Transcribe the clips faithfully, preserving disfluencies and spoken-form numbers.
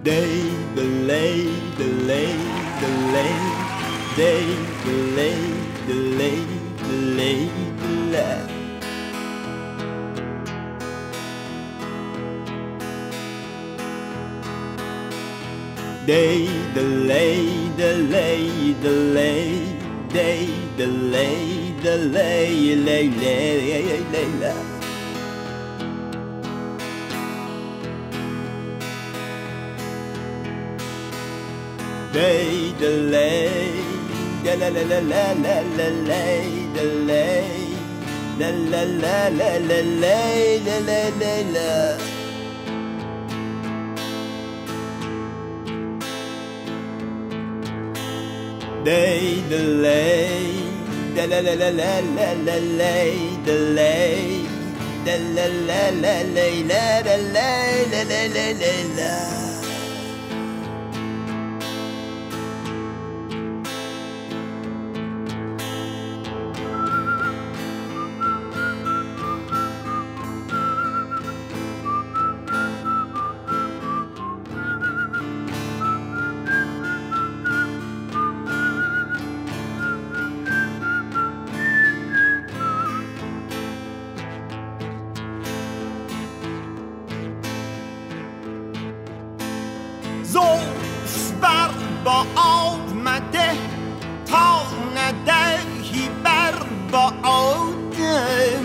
Day delay, delay, delay, day delay, delay, delay, delay. Day delay, delay, delay, day delay, delay, lay, lay, lay, lay, lay. Day delay, delay, delay, delay, delay, delay, delay, delay, delay. Day delay, delay, delay, delay, delay, delay, delay, delay. زلف بر با آمده تا ندهی بر با آدم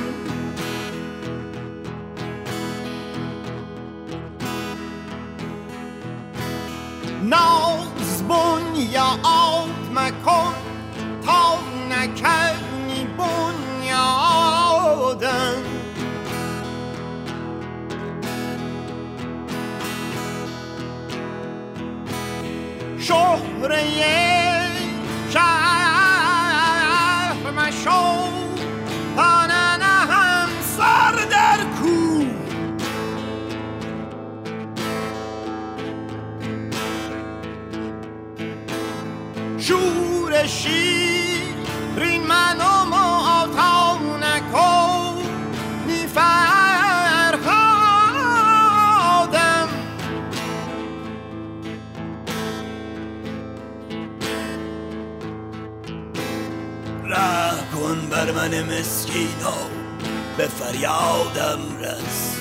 ناز بنیاد مکن تا نکنی بنیادم شهره شهر مشو تا ننهم سر در کوه شور شیرین منو معطا نکن فرهادم ره کن بر من مسکینو به فریادم رس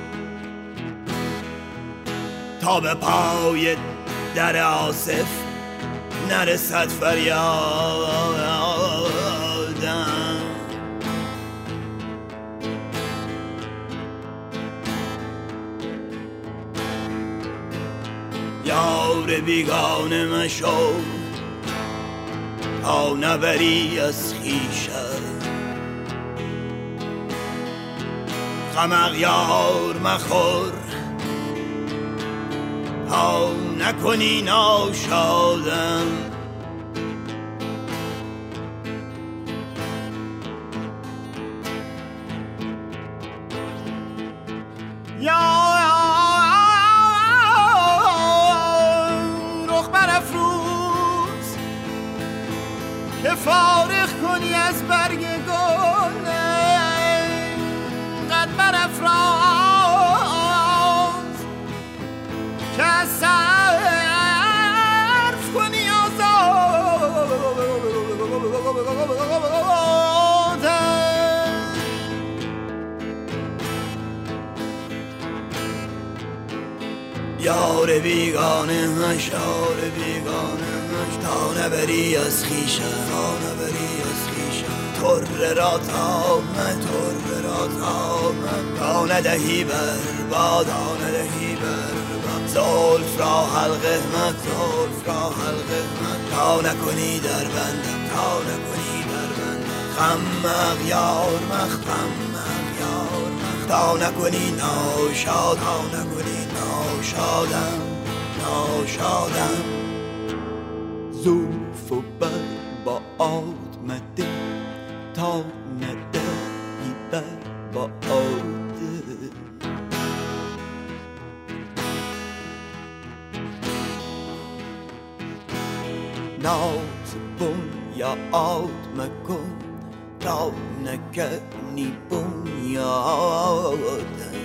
تا به پای در آصف نرسد فریادم یار بیگانه مشو تا نبری از خویشت غم اغیار مخور تا نکنی ناشادم یا رخ برافروز که فارغ کنی از برگ گل قد برافراز که از صرف کنی آزادم یار بیگانه مش یار بیگانه مش تا نبری از خویشت تا نبری از خویشت تر را تامه تر را تامه تا ندهی بر باد تا ندهی بر باد زلف را حلقه مد زلف را حلقه مد تا نکنی در بندم تا نکنی در بندم غم اغیار مخ غم اغیار مخ تا نکنی ناشاد تا نکنی ناشادم ناشادم زلف و بر با آمده تا ندهی بر با آده ناز بنیاد مکن تا نکنی بنیادم